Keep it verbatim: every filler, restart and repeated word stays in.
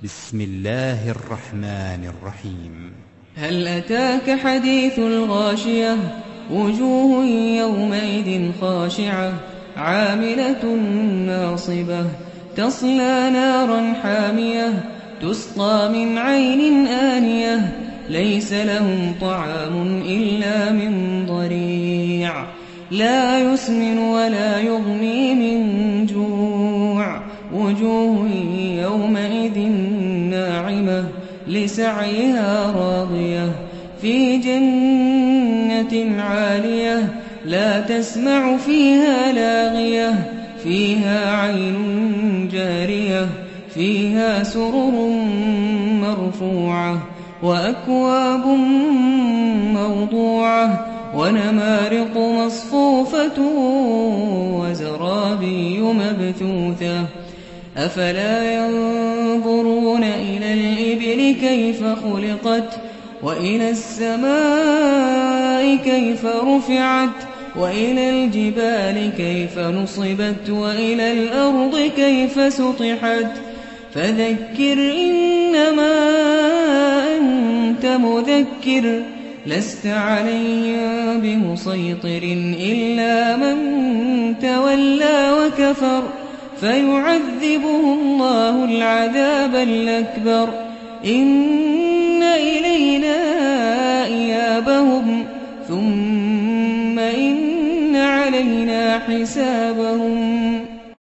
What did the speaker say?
بسم الله الرحمن الرحيم. هل أتاك حديث الغاشية؟ وجوه يومئذ خاشعة عاملة ناصبة تصلى نارا حامية تسقى من عين آنية ليس لهم طعام إلا من ضريع لا يسمن ولا يغني من جوع وجوه يومئذ ناعمة لسعيها راضية في جنة عالية لا تسمع فيها لاغية فيها عين جارية فيها سرر مرفوعة وأكواب موضوعة ونمارق مصفوفة وزرابي مبثوثة أفلا ينظرون إلى الإبل كيف خلقت وإلى السماء كيف رفعت وإلى الجبال كيف نصبت وإلى الأرض كيف سطحت فذكر إنما أنت مذكر لست عليهم بمسيطر إلا من تولى وكفر فيعذبه الله العذاب الأكبر إن إلينا إيابهم ثم إن علينا حسابهم